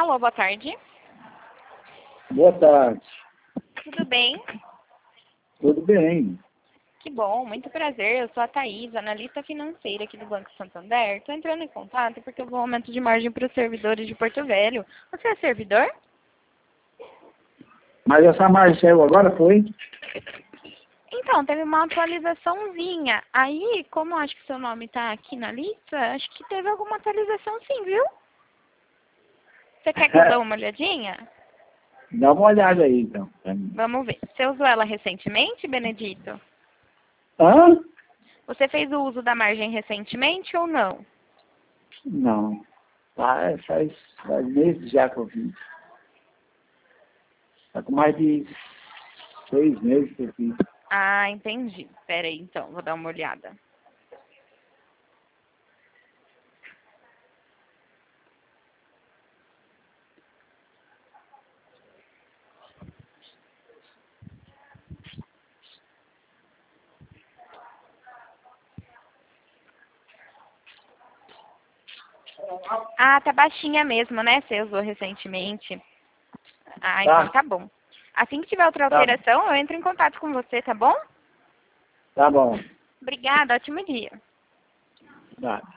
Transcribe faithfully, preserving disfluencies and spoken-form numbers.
Alô, boa tarde. Boa tarde. Tudo bem? Tudo bem. Que bom, muito prazer. Eu sou a Thaís, analista financeira aqui do Banco Santander. Estou entrando em contato porque houve um aumento de margem para os servidores de Porto Velho. Você é servidor? Mas essa margem saiu agora, foi? Então, teve uma atualizaçãozinha. Aí, como eu acho que seu nome está aqui na lista, acho que teve alguma atualização sim, viu? Você quer que eu dê uma olhadinha? Dá uma olhada aí, então. pra mim. Vamos ver. Você usou ela recentemente, Benedito? Hã? Você fez o uso da margem recentemente ou não? Não. Ah, faz, faz meses já que eu fiz. Está com mais de seis meses que eu fiz. Ah, entendi. Pera aí, então, vou dar uma olhada. Ah, tá baixinha mesmo, né? Você usou recentemente. Ah, então Tá? tá bom. Assim que tiver outra Tá, alteração, eu entro em contato com você, tá bom? tá bom. Obrigada, ótimo dia. Tá.